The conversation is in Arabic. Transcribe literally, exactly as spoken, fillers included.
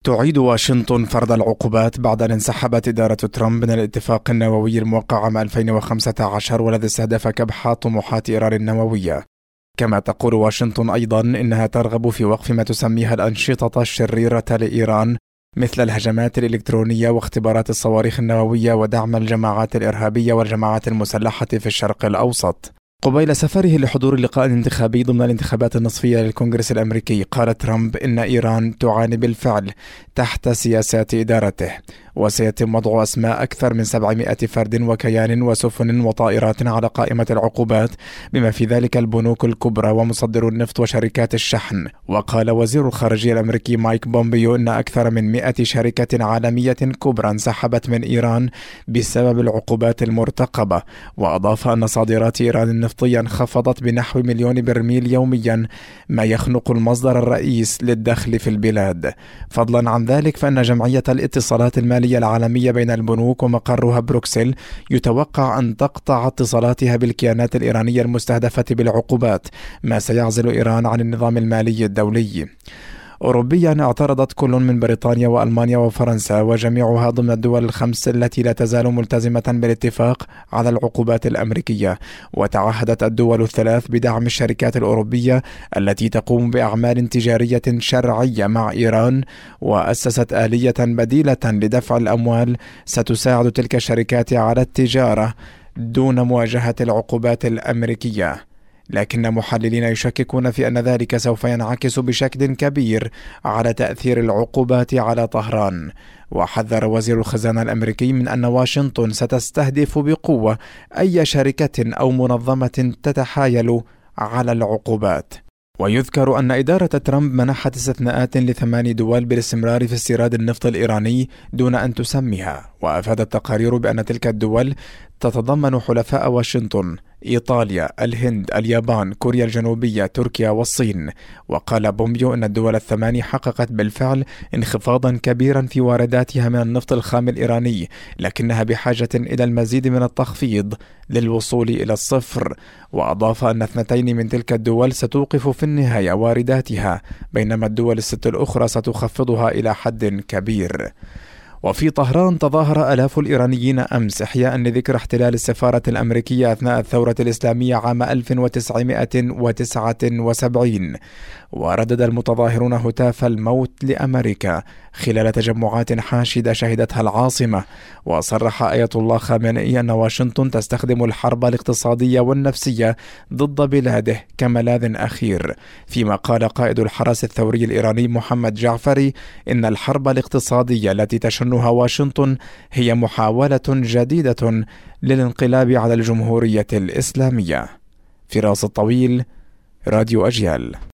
تعيد واشنطن فرض العقوبات بعد أن انسحبت إدارة ترامب من الاتفاق النووي الموقع عام ألفين وخمسة عشر والذي استهدف كبح طموحات إيران النووية. كما تقول واشنطن أيضا إنها ترغب في وقف ما تسميها الأنشطة الشريرة لإيران مثل الهجمات الإلكترونية واختبارات الصواريخ النووية ودعم الجماعات الإرهابية والجماعات المسلحة في الشرق الأوسط. قبيل سفره لحضور اللقاء الانتخابي ضمن الانتخابات النصفية للكونغرس الأمريكي، قال ترامب إن إيران تعاني بالفعل تحت سياسات إدارته، وسيتم وضع أسماء أكثر من سبعمائة فرد وكيان وسفن وطائرات على قائمة العقوبات، بما في ذلك البنوك الكبرى ومصدرو النفط وشركات الشحن. وقال وزير الخارجية الأمريكي مايك بومبيو إن أكثر من مئة شركة عالمية كبرى انسحبت من إيران بسبب العقوبات المرتقبة، وأضاف أن صادرات إيران النفطية انخفضت بنحو مليون برميل يوميا، ما يخنق المصدر الرئيس للدخل في البلاد. فضلا عن ذلك فإن جمعية الاتصالات المالية العالمية بين البنوك ومقرها بروكسل يتوقع أن تقطع اتصالاتها بالكيانات الإيرانية المستهدفة بالعقوبات، ما سيعزل إيران عن النظام المالي الدولي. أوروبيا اعترضت كل من بريطانيا وألمانيا وفرنسا، وجميعها ضمن الدول الخمس التي لا تزال ملتزمة بالاتفاق على العقوبات الأمريكية. وتعهدت الدول الثلاث بدعم الشركات الأوروبية التي تقوم بأعمال تجارية شرعية مع إيران، وأسست آلية بديلة لدفع الأموال ستساعد تلك الشركات على التجارة دون مواجهة العقوبات الأمريكية. لكن محللين يشككون في أن ذلك سوف ينعكس بشكل كبير على تأثير العقوبات على طهران. وحذر وزير الخزانة الأمريكي من أن واشنطن ستستهدف بقوة أي شركة أو منظمة تتحايل على العقوبات. ويذكر أن إدارة ترامب منحت استثناءات لثمان دول بالاستمرار في استيراد النفط الإيراني دون أن تسميها. وأفادت التقارير بأن تلك الدول تتضمن حلفاء واشنطن: إيطاليا، الهند، اليابان، كوريا الجنوبية، تركيا والصين. وقال بومبيو أن الدول الثماني حققت بالفعل انخفاضا كبيرا في وارداتها من النفط الخام الإيراني، لكنها بحاجة إلى المزيد من التخفيض للوصول إلى الصفر. وأضاف أن اثنتين من تلك الدول ستوقف في النهاية وارداتها، بينما الدول الست الأخرى ستخفضها إلى حد كبير. وفي طهران تظاهر آلاف الإيرانيين أمس إحياء لذكرى احتلال السفارة الأمريكية أثناء الثورة الإسلامية عام ألف وتسعمائة وتسعة وسبعين، وردد المتظاهرون هتاف الموت لأمريكا خلال تجمعات حاشدة شهدتها العاصمة. وصرح آية الله خامنئي أن واشنطن تستخدم الحرب الاقتصادية والنفسية ضد بلاده كملاذ أخير، فيما قال قائد الحرس الثوري الإيراني محمد جعفري إن الحرب الاقتصادية التي تشنها واشنطن هي محاولة جديدة للانقلاب على الجمهورية الإسلامية. فراس الطويل، راديو أجيال.